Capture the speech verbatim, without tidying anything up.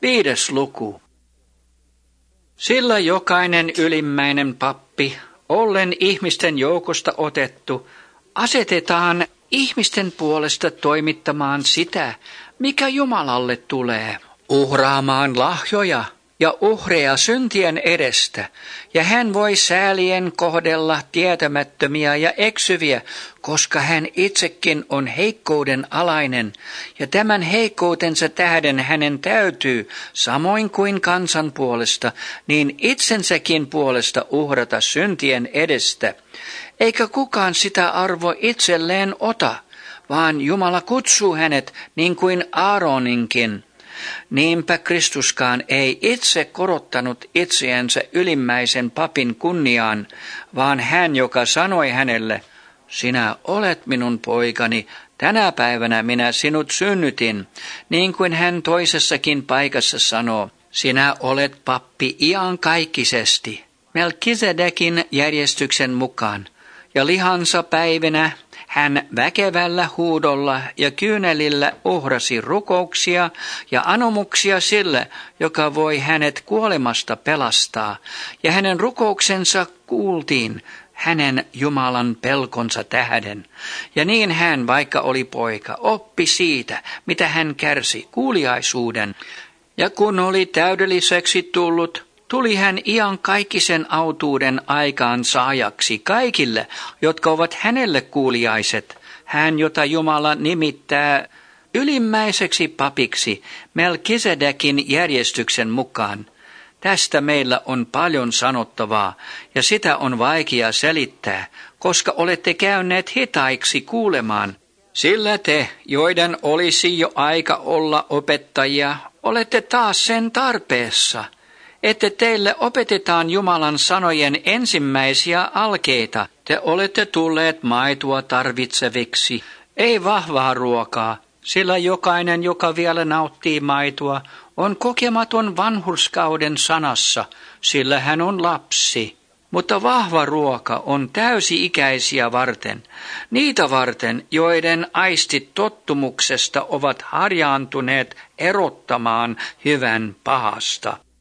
Viides luku. Sillä jokainen ylimmäinen pappi, ollen ihmisten joukosta otettu, asetetaan ihmisten puolesta toimittamaan sitä, mikä Jumalalle tulee, uhraamaan lahjoja ja uhreja syntien edestä, ja hän voi säälien kohdella tietämättömiä ja eksyviä, koska hän itsekin on heikkouden alainen, ja tämän heikkoutensa tähden hänen täytyy, samoin kuin kansan puolesta, niin itsensäkin puolesta uhrata syntien edestä. Eikä kukaan sitä arvo itselleen ota, vaan Jumala kutsuu hänet niin kuin Aaroninkin. Niinpä Kristuskaan ei itse korottanut itseänsä ylimmäisen papin kunniaan, vaan hän, joka sanoi hänelle, sinä olet minun poikani, tänä päivänä minä sinut synnytin, niin kuin hän toisessakin paikassa sanoo, sinä olet pappi iankaikkisesti, Melkisedekin järjestyksen mukaan, ja lihansa päivinä hän väkevällä huudolla ja kyynelillä uhrasi rukouksia ja anomuksia sille, joka voi hänet kuolemasta pelastaa, ja hänen rukouksensa kuultiin hänen Jumalan pelkonsa tähden. Ja niin hän, vaikka oli poika, oppi siitä, mitä hän kärsi, kuuliaisuuden, ja kun oli täydelliseksi tullut, tuli hän iankaikkisen autuuden aikaan saajaksi kaikille, jotka ovat hänelle kuuliaiset. Hän, jota Jumala nimittää ylimmäiseksi papiksi Melkisedekin järjestyksen mukaan. Tästä meillä on paljon sanottavaa, ja sitä on vaikea selittää, koska olette käyneet hitaiksi kuulemaan. Sillä te, joiden olisi jo aika olla opettajia, olette taas sen tarpeessa, että teille opetetaan Jumalan sanojen ensimmäisiä alkeita. Te olette tulleet maitoa tarvitseviksi, ei vahvaa ruokaa, sillä jokainen, joka vielä nauttii maitoa, on kokematon vanhurskauden sanassa, sillä hän on lapsi. Mutta vahva ruoka on täysi-ikäisiä varten, niitä varten, joiden aistit tottumuksesta ovat harjaantuneet erottamaan hyvän pahasta.